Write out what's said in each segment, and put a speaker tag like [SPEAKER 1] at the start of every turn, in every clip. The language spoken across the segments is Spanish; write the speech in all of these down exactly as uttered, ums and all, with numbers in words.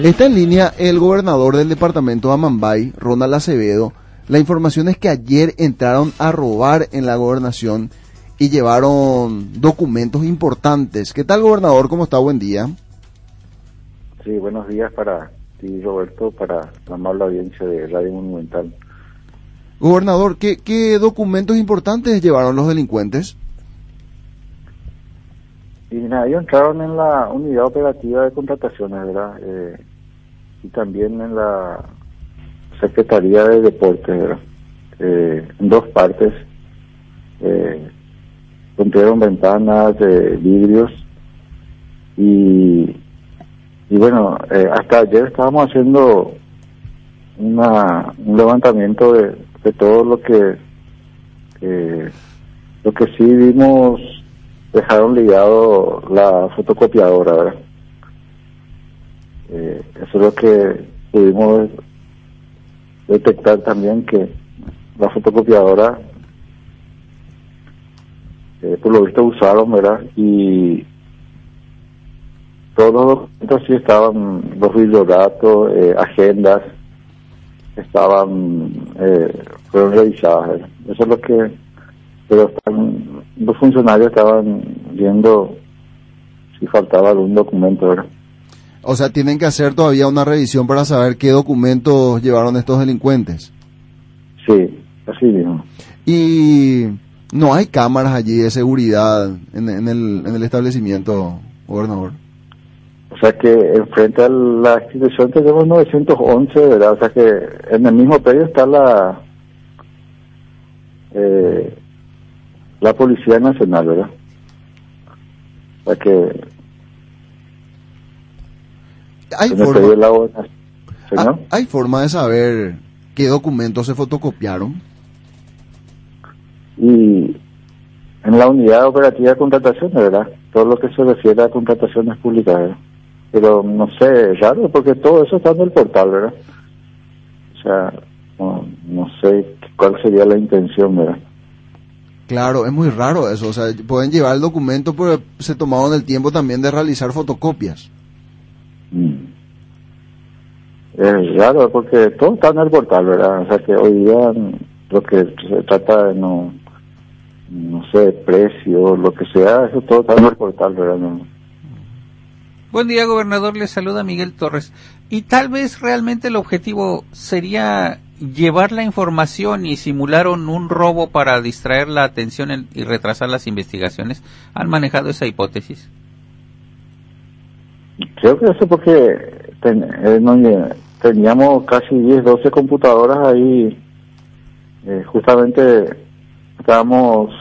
[SPEAKER 1] Está en línea el gobernador del departamento de Amambay, Ronald Acevedo. La información es que ayer entraron a robar en la gobernación y llevaron documentos importantes. ¿Qué tal, gobernador? ¿Cómo está? Buen día.
[SPEAKER 2] Sí, buenos días para ti, Roberto, para la amable audiencia de Radio Monumental.
[SPEAKER 1] Gobernador, ¿qué, qué documentos importantes llevaron los delincuentes?
[SPEAKER 2] Y nada, ellos entraron en la unidad operativa de contrataciones, ¿verdad? Eh, y también en la Secretaría de Deportes, ¿verdad? Eh, en dos partes. Eh, rompieron ventanas, eh, vidrios y, y bueno, eh, hasta ayer estábamos haciendo una, un levantamiento de, de todo lo que eh, lo que sí vimos. Dejaron ligado la fotocopiadora, ¿verdad? Eh, eso es lo que pudimos detectar también, que la fotocopiadora eh, por lo visto usaron, ¿verdad? Y todos los documentos sí estaban, los bibliodatos, eh, agendas, estaban, eh, fueron revisadas, ¿verdad? Eso es lo que, pero están, los funcionarios estaban viendo si faltaba algún documento, ¿verdad?
[SPEAKER 1] O sea, tienen que hacer todavía una revisión para saber qué documentos llevaron estos delincuentes.
[SPEAKER 2] Sí, así mismo.
[SPEAKER 1] Y no hay cámaras allí de seguridad en, en, el, en el establecimiento, gobernador.
[SPEAKER 2] O sea que enfrente a la institución tenemos novecientos once, ¿verdad? O sea que en el mismo predio está la eh, la Policía Nacional, ¿verdad? O sea que
[SPEAKER 1] hay forma,
[SPEAKER 2] la... ¿Señor?
[SPEAKER 1] ¿Hay forma de saber qué documentos se fotocopiaron?
[SPEAKER 2] Y en la unidad operativa de contrataciones, ¿verdad? Todo lo que se refiere a contrataciones públicas, ¿verdad? Pero no sé, es raro, porque todo eso está en el portal, ¿verdad? O sea, no, no sé cuál sería la intención, ¿verdad?
[SPEAKER 1] Claro, es muy raro eso, o sea, pueden llevar el documento, pero se tomaron el tiempo también de realizar fotocopias.
[SPEAKER 2] Mm. Es raro porque todo está en el portal, ¿verdad? O sea que hoy día lo que se trata de no, no sé, precio, lo que sea, eso todo está en el portal, ¿verdad? No.
[SPEAKER 3] Buen día, gobernador, le saluda Miguel Torres. Y tal vez realmente el objetivo sería llevar la información y simularon un robo para distraer la atención en, y retrasar las investigaciones. ¿Han manejado esa hipótesis?
[SPEAKER 2] Creo que eso porque ten, eh, no, teníamos casi diez, doce computadoras ahí, eh, justamente estábamos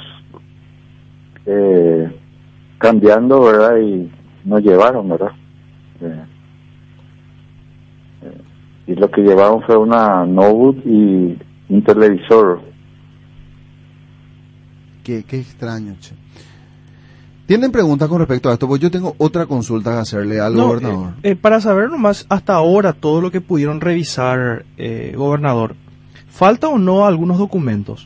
[SPEAKER 2] eh, cambiando, ¿verdad? Y nos llevaron, ¿verdad? Eh, eh, y lo que llevaron fue una notebook y un televisor.
[SPEAKER 1] Qué, qué extraño, che. ¿Tienen preguntas con respecto a esto? Pues yo tengo otra consulta que hacerle al
[SPEAKER 4] no,
[SPEAKER 1] gobernador.
[SPEAKER 4] Eh, eh, para saber nomás hasta ahora todo lo que pudieron revisar, eh, gobernador, ¿falta o no algunos documentos?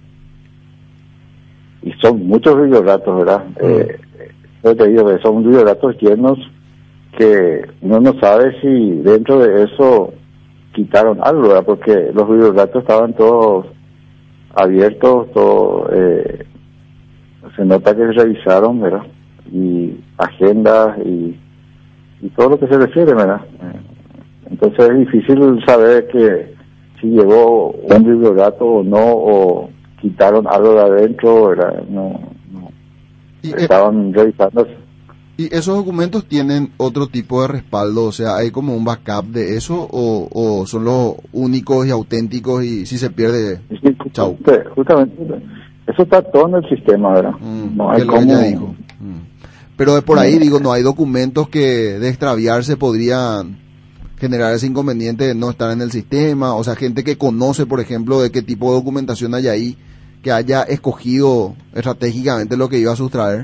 [SPEAKER 2] Y son muchos videodatos, ¿verdad? Mm. Eh, yo te digo que son videodatos llenos que uno no sabe si dentro de eso quitaron algo, ¿verdad? Porque los videodatos estaban todos abiertos, todo... Eh, se nota que revisaron, ¿verdad? Y agendas y, y todo lo que se refiere, ¿verdad? Entonces es difícil saber que si llegó un bibliodato o no, o quitaron algo de adentro, ¿verdad? No, no.
[SPEAKER 1] Y,
[SPEAKER 2] estaban eh, revisando.
[SPEAKER 1] ¿Y esos documentos tienen otro tipo de respaldo? O sea, ¿hay como un backup de eso o, o son los únicos y auténticos y si se pierde,
[SPEAKER 2] sí,
[SPEAKER 1] chau?
[SPEAKER 2] Justamente, eso está todo en el sistema, ¿verdad?
[SPEAKER 1] Mm,
[SPEAKER 2] no hay como...
[SPEAKER 1] dijo. Mm. Pero de por ahí, digo, no hay documentos que de extraviarse podrían generar ese inconveniente de no estar en el sistema. O sea, gente que conoce, por ejemplo, de qué tipo de documentación hay ahí, que haya escogido estratégicamente lo que iba a sustraer.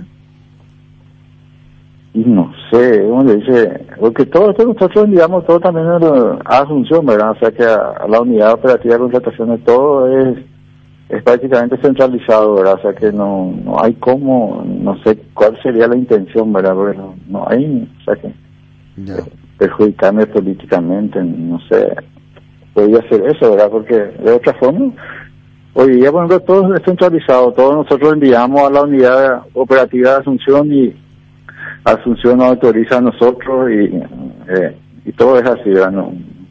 [SPEAKER 2] Y no sé, uno dice, porque todo esto nosotros enviamos todo también a Asunción, ¿verdad? O sea que a, a la unidad operativa de contrataciones todo es es prácticamente centralizado, ¿verdad? O sea que no no hay cómo, no sé cuál sería la intención, ¿verdad? Porque no, no hay, o sea que
[SPEAKER 1] Ya.
[SPEAKER 2] perjudicarme políticamente, no sé, podía hacer eso, ¿verdad? Porque de otra forma, hoy día, por ejemplo, todo es descentralizado, todos nosotros enviamos a la unidad operativa de Asunción y Asunción nos autoriza a nosotros y, eh, y todo es así, ¿verdad? No,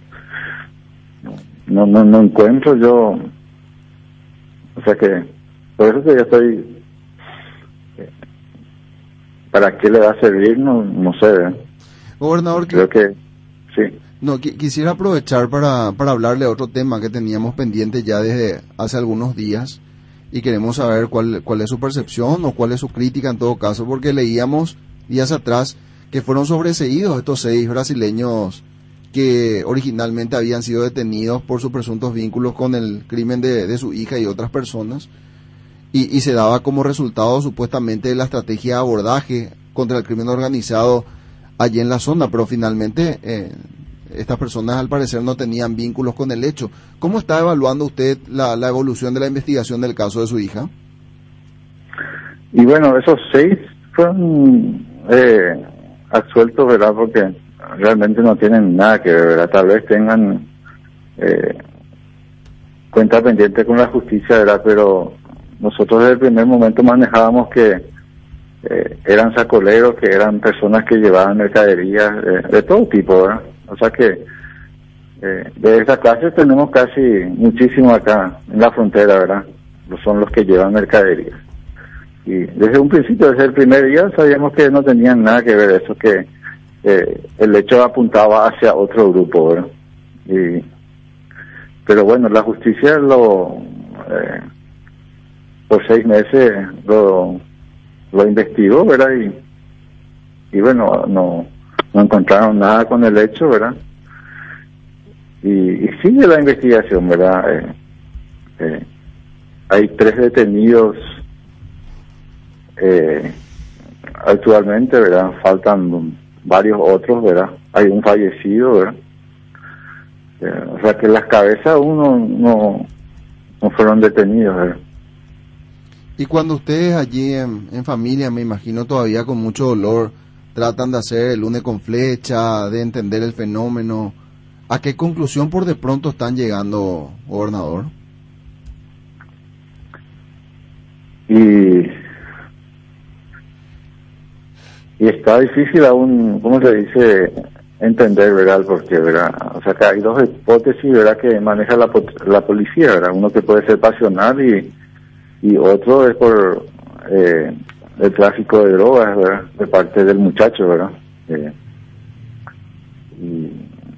[SPEAKER 2] no, no, no encuentro yo, o sea que, por eso que yo estoy, eh, ¿para qué le va a servir? No, no sé, ¿verdad?
[SPEAKER 1] Gobernador,
[SPEAKER 2] creo que, sí.
[SPEAKER 1] No, qu- quisiera aprovechar para, para hablarle de otro tema que teníamos pendiente ya desde hace algunos días y queremos saber cuál, cuál es su percepción o cuál es su crítica en todo caso, porque leíamos días atrás que fueron sobreseídos estos seis brasileños que originalmente habían sido detenidos por sus presuntos vínculos con el crimen de, de su hija y otras personas y, y se daba como resultado supuestamente de la estrategia de abordaje contra el crimen organizado allí en la zona, pero finalmente eh, estas personas al parecer no tenían vínculos con el hecho. ¿Cómo está evaluando usted la, la evolución de la investigación del caso de su hija?
[SPEAKER 2] Y bueno, esos seis fueron eh, absueltos, ¿verdad? Porque realmente no tienen nada que ver, ¿verdad? Tal vez tengan eh, cuenta pendiente con la justicia, ¿verdad? Pero nosotros desde el primer momento manejábamos que eh, eran sacoleros, que eran personas que llevaban mercaderías eh, de todo tipo, ¿verdad? O sea que eh, de esa clase tenemos casi muchísimo acá en la frontera, ¿verdad? Son los que llevan mercaderías. Y desde un principio, desde el primer día, sabíamos que no tenían nada que ver eso, que eh, el hecho apuntaba hacia otro grupo, ¿verdad? Y, pero bueno, la justicia lo eh, por seis meses lo, lo investigó, ¿verdad? Y, y bueno, no, no encontraron nada con el hecho, ¿verdad? Y, y sigue la investigación, ¿verdad? Eh, eh, hay tres detenidos eh, actualmente, ¿verdad? Faltan varios otros, ¿verdad? Hay un fallecido, ¿verdad? Eh, o sea que las cabezas aún no, no, no fueron detenidos, ¿verdad?
[SPEAKER 1] Y cuando ustedes allí en, en familia, me imagino todavía con mucho dolor, tratan de hacer el lunes con flecha, de entender el fenómeno, ¿a qué conclusión por de pronto están llegando, gobernador?
[SPEAKER 2] Y, y está difícil aún, ¿cómo se dice?, entender, ¿verdad? Porque, ¿verdad? O sea que hay dos hipótesis, ¿verdad?, que maneja la, la policía, ¿verdad? Uno que puede ser pasional y, y otro es por eh, el tráfico de drogas, ¿verdad?, de parte del muchacho, ¿verdad? Eh, y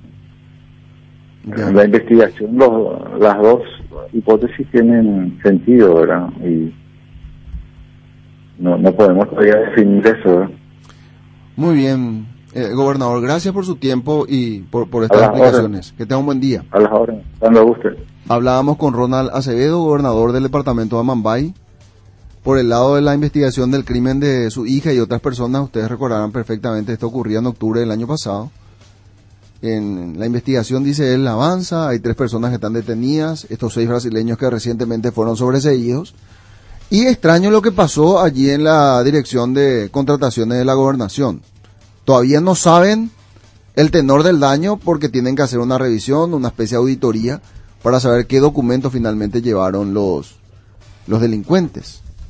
[SPEAKER 1] Ya.
[SPEAKER 2] la investigación, los, las dos hipótesis tienen sentido, ¿verdad? Y no, no podemos todavía definir eso, ¿verdad?
[SPEAKER 1] Muy bien, eh, gobernador, gracias por su tiempo y por, por estas
[SPEAKER 2] A las
[SPEAKER 1] explicaciones.
[SPEAKER 2] horas.
[SPEAKER 1] Que tenga un buen día.
[SPEAKER 2] A las horas, cuando guste.
[SPEAKER 1] Hablábamos con Ronald Acevedo, gobernador del departamento de Amambay. Por el lado de la investigación del crimen de su hija y otras personas, ustedes recordarán perfectamente, esto ocurría en octubre del año pasado. En la investigación, dice él, avanza, hay tres personas que están detenidas, estos seis brasileños que recientemente fueron sobreseídos. Y extraño lo que pasó allí en la Dirección de Contrataciones de la Gobernación. Todavía no saben el tenor del daño porque tienen que hacer una revisión, una especie de auditoría para saber qué documentos finalmente llevaron los, los delincuentes.